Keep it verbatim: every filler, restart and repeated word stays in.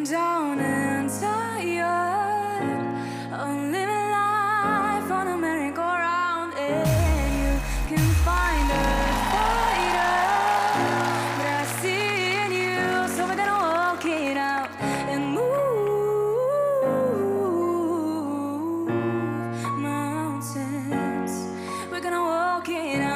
down and tired of living life on a merry-go-round, and you can find a fighter, but I see in you, so we're gonna walk it out and move mountains. We're gonna walk it out.